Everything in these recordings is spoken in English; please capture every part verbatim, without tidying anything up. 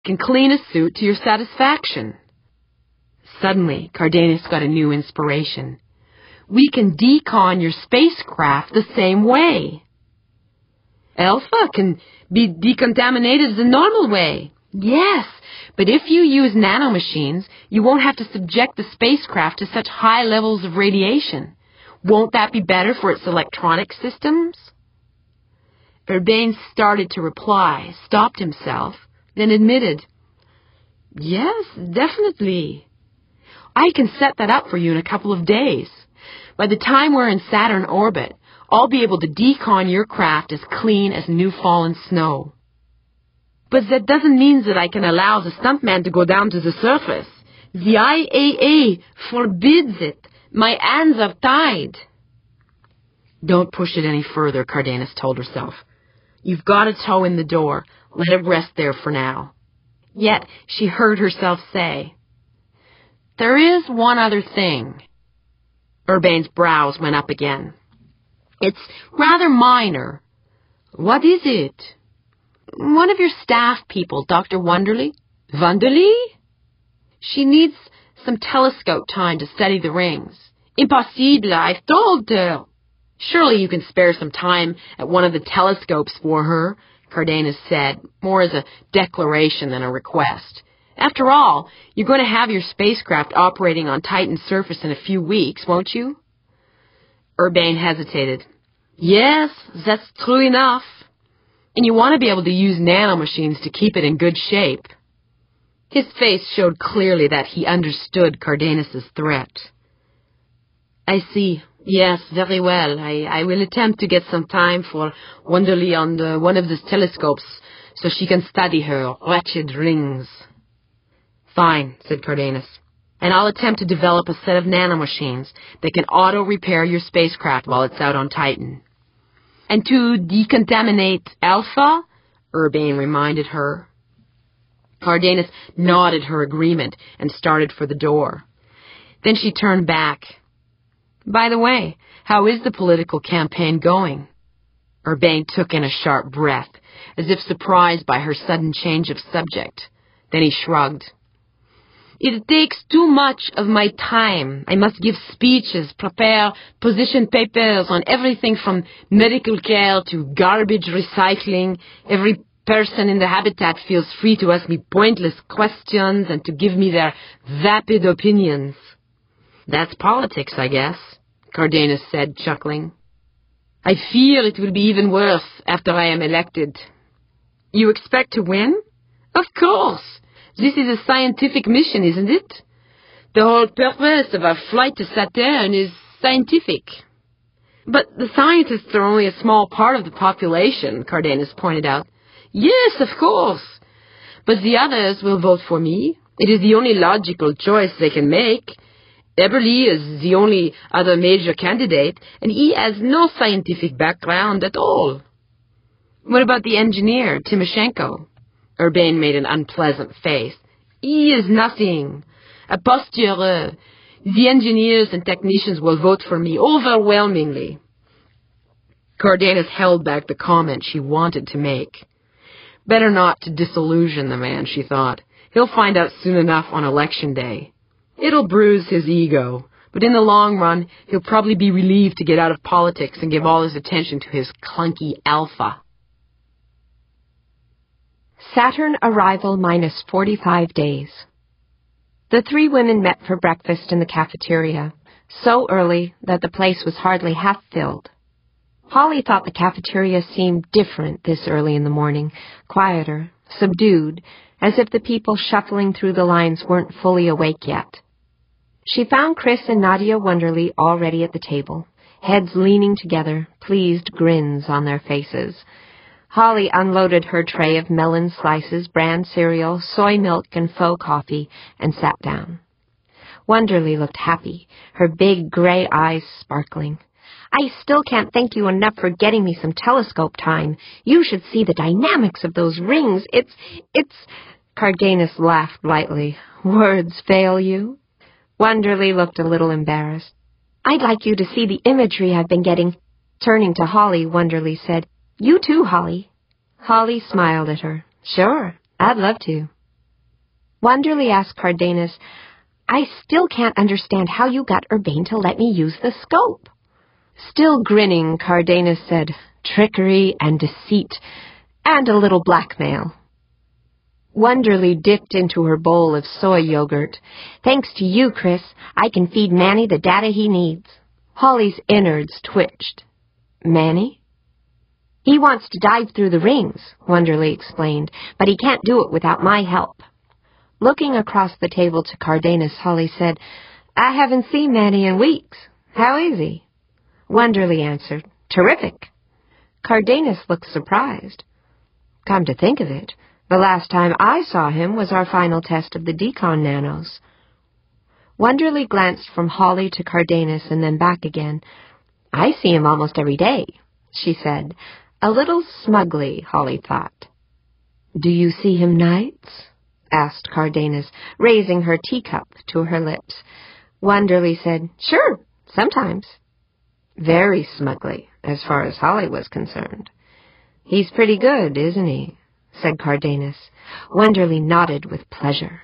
can clean a suit to your satisfaction. Suddenly, Cardenas got a new inspiration. We can decon your spacecraft the same way. Alpha can be decontaminated the normal way. Yes, but if you use nanomachines, you won't have to subject the spacecraft to such high levels of radiation. Won't that be better for its electronic systems? Urbain started to reply, stopped himself, then admitted, Yes, definitely. I can set that up for you in a couple of days. By the time we're in Saturn orbit, I'll be able to decon your craft as clean as new fallen snow. But that doesn't mean that I can allow the stuntman to go down to the surface. The I A A forbids it. My hands are tied. Don't push it any further, Cardenas told herself. You've got a toe in the door. Let it rest there for now. Yet she heard herself say, There is one other thing. Urbain's brows went up again. It's rather minor. What is it? One of your staff people, Doctor Wonderly. Wonderly? She needs some telescope time to study the rings. Impossible, I've told her. Surely you can spare some time at one of the telescopes for her, Cardenas said, more as a declaration than a request. After all, you're going to have your spacecraft operating on Titan's surface in a few weeks, won't you? Urbain hesitated. Yes, that's true enough. And you want to be able to use nanomachines to keep it in good shape. His face showed clearly that he understood Cardenas's threat. I see. Yes, very well. I, I will attempt to get some time for Wonderly on the, one of the telescopes so she can study her wretched rings. Fine, said Cardenas. And I'll attempt to develop a set of nanomachines that can auto-repair your spacecraft while it's out on Titan. And to decontaminate Alpha? Urbain reminded her. Cardenas nodded her agreement and started for the door. Then she turned back. By the way, how is the political campaign going? Urbain took in a sharp breath, as if surprised by her sudden change of subject. Then he shrugged. It takes too much of my time. I must give speeches, prepare position papers on everything from medical care to garbage recycling. Every person in the habitat feels free to ask me pointless questions and to give me their vapid opinions. That's politics, I guess, Cardenas said, chuckling. I fear it will be even worse after I am elected. You expect to win? Of course. This is a scientific mission, isn't it? The whole purpose of our flight to Saturn is scientific. But the scientists are only a small part of the population, Cardenas pointed out. Yes, of course. But the others will vote for me. It is the only logical choice they can make. Eberly is the only other major candidate, and he has no scientific background at all. What about the engineer, Timoshenko? Urbain made an unpleasant face. He is nothing. A posture. The engineers and technicians will vote for me overwhelmingly. Cardenas held back the comment she wanted to make. Better not to disillusion the man, she thought. He'll find out soon enough on election day. It'll bruise his ego, but in the long run, he'll probably be relieved to get out of politics and give all his attention to his clunky Alpha. Saturn arrival minus forty-five days. The three women met for breakfast in the cafeteria, so early that the place was hardly half filled. Holly thought the cafeteria seemed different this early in the morning, quieter, subdued, as if the people shuffling through the lines weren't fully awake yet. She found Chris and Nadia Wonderly already at the table, heads leaning together, pleased grins on their faces. Holly unloaded her tray of melon slices, bran cereal, soy milk, and faux coffee, and sat down. Wonderly looked happy, her big gray eyes sparkling. I still can't thank you enough for getting me some telescope time. You should see the dynamics of those rings. It's, it's... Cardenas laughed lightly. Words fail you? Wonderly looked a little embarrassed. I'd like you to see the imagery I've been getting. Turning to Holly, Wonderly said, You too, Holly. Holly smiled at her. Sure, I'd love to. Wonderly asked Cardenas, I still can't understand how you got Urbane to let me use the scope. Still grinning, Cardenas said, trickery and deceit, and a little blackmail. Wonderly dipped into her bowl of soy yogurt. Thanks to you, Chris, I can feed Manny the data he needs. Holly's innards twitched. Manny? He wants to dive through the rings, Wonderly explained, but he can't do it without my help. Looking across the table to Cardenas, Holly said, I haven't seen Manny in weeks. How is he? Wonderly answered, terrific. Cardenas looked surprised. Come to think of it, the last time I saw him was our final test of the decon nanos. Wonderly glanced from Holly to Cardenas and then back again. I see him almost every day, she said, a little smugly, Holly thought. Do you see him nights? Asked Cardenas, raising her teacup to her lips. Wonderly said, sure, sometimes. Very smugly, as far as Holly was concerned. He's pretty good, isn't he? Said Cardenas. Wonderly nodded with pleasure.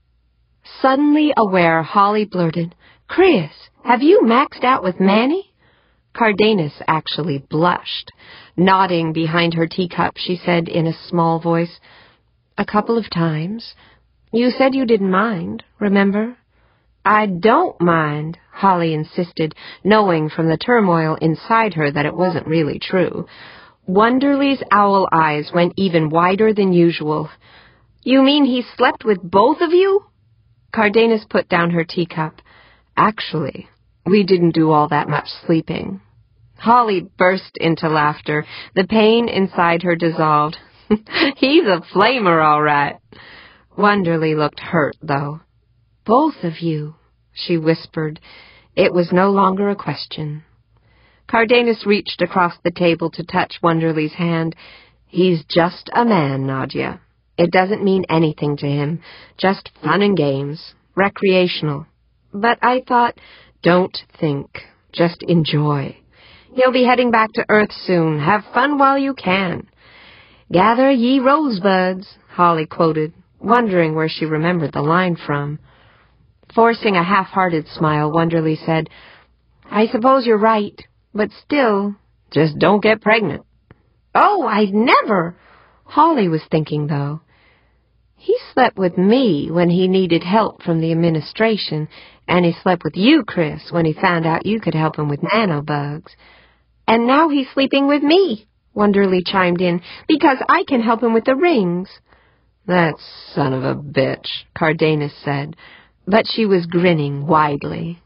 Suddenly aware, Holly blurted, Chris, have you maxed out with Manny? Cardenas actually blushed. Nodding behind her teacup, she said in a small voice, A couple of times. You said you didn't mind, remember? I don't mind, Holly insisted, knowing from the turmoil inside her that it wasn't really true. Wonderly's owl eyes went even wider than usual. You mean he slept with both of you? Cardenas put down her teacup. Actually, we didn't do all that much sleeping. Holly burst into laughter. The pain inside her dissolved. He's a flamer, all right. Wonderly looked hurt, though. Both of you, she whispered. It was no longer a question. Cardenas reached across the table to touch Wonderly's hand. He's just a man, Nadia. It doesn't mean anything to him. Just fun and games. Recreational. But I thought, don't think. Just enjoy. He'll be heading back to Earth soon. Have fun while you can. Gather ye rosebuds, Holly quoted, wondering where she remembered the line from. Forcing a half-hearted smile, Wonderly said, I suppose you're right, but still, just don't get pregnant. Oh, I'd never! Holly was thinking, though. He slept with me when he needed help from the administration, and he slept with you, Chris, when he found out you could help him with nanobugs. And now he's sleeping with me, Wonderly chimed in, because I can help him with the rings. That son of a bitch, Cardenas said, but she was grinning widely.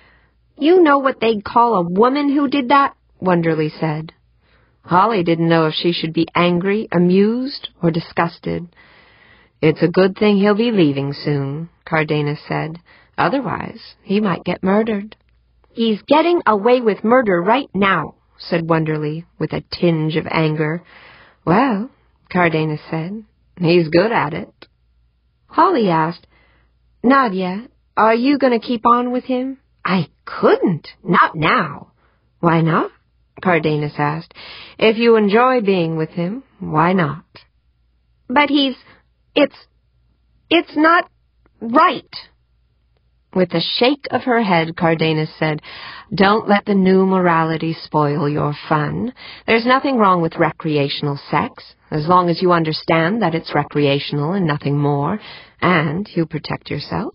You know what they'd call a woman who did that? Wonderly said. Holly didn't know if she should be angry, amused, or disgusted. It's a good thing he'll be leaving soon, Cardenas said. Otherwise, he might get murdered. He's getting away with murder right now, said Wonderly, with a tinge of anger. Well, Cardenas said, he's good at it. Holly asked, Nadia, are you going to keep on with him? I couldn't. Not now. Why not? Cardenas asked. If you enjoy being with him, why not? But he's... It's... It's not right. With a shake of her head, Cardenas said, Don't let the new morality spoil your fun. There's nothing wrong with recreational sex, as long as you understand that it's recreational and nothing more, and you protect yourself.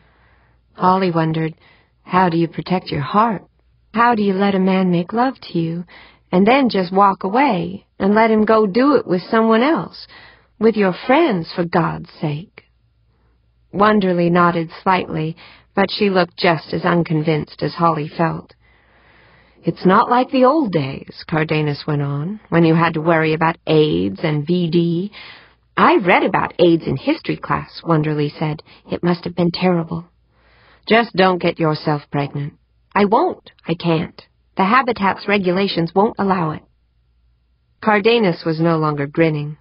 Holly wondered, how do you protect your heart? How do you let a man make love to you, and then just walk away and let him go do it with someone else, with your friends, for God's sake? Wonderly nodded slightly, but she looked just as unconvinced as Holly felt. It's not like the old days, Cardenas went on, when you had to worry about AIDS and V D. I read about AIDS in history class, Wonderly said. It must have been terrible. Just don't get yourself pregnant. I won't. I can't. The Habitat's regulations won't allow it. Cardenas was no longer grinning.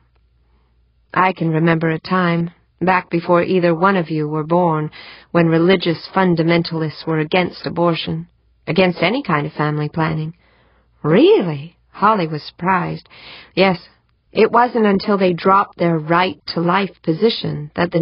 I can remember a time, back before either one of you were born, when religious fundamentalists were against abortion, against any kind of family planning. Really? Holly was surprised. Yes, it wasn't until they dropped their right-to-life position that the